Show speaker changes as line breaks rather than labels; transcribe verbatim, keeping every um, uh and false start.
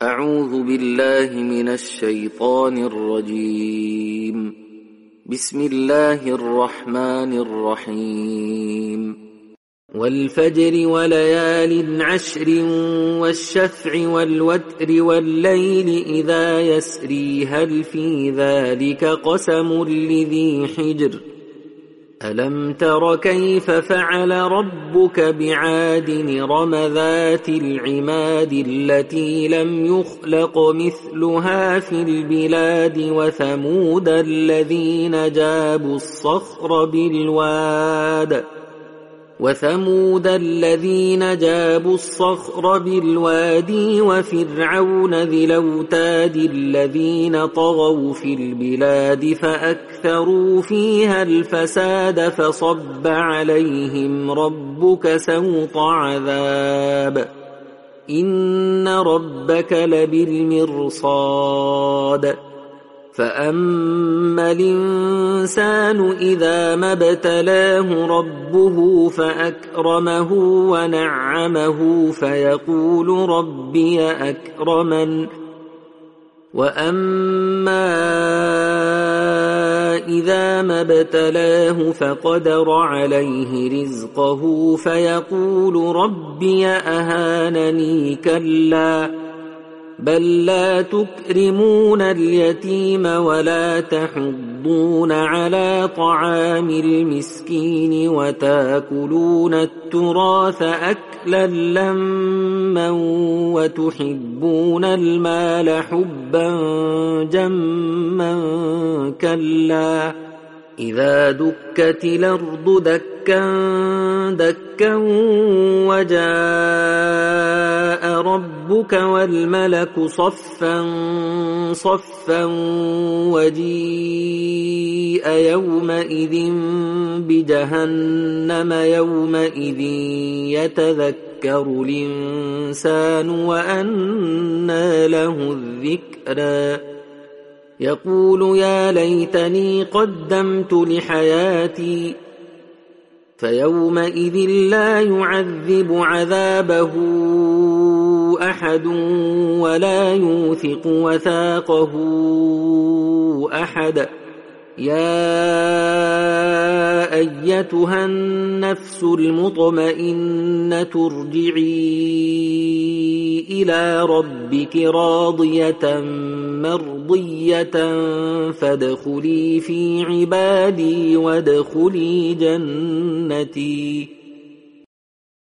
أعوذ بالله من الشيطان الرجيم. بسم الله الرحمن الرحيم. والفجر وليال عشر والشفع والوتر والليل إذا يسري هل في ذلك قسم لذي حجر ألم تر كيف فعل ربك بعاد إرم ذات العماد التي لم يخلق مثلها في البلاد وثمود الذين جابوا الصخر بالواد وثمود الذين جابوا الصخر بالوادي وفرعون ذي الأوتاد الذين طغوا في البلاد فأكثروا فيها الفساد فصب عليهم ربك سوط عذاب إن ربك لبالمرصاد فأما الإنسان إذا ما ابتلاه ربه فأكرمه ونعمه فيقول ربي أكرمن وأما إذا ما ابتلاه فقدر عليه رزقه فيقول ربي أهانني كلا بل لا تكرمون اليتيم ولا تحضون على طعام المسكين وتاكلون التراث أكلا لما وتحبون المال حبا جما كلا إذا دكت الأرض دكا دكا وجاء ربك والملك صفا صفا وجيء يومئذ بجهنم يومئذ يتذكر الإنسان وأنى له الذكرى يقول يا ليتني قدمت لحياتي فيومئذ لا يعذب عذابه أحد ولا يوثق وثاقه أحد يا أيتها النفس المطمئنة ارجعي إلى ربك راضية مرضية فادخلي في عبادي وادخلي جنتي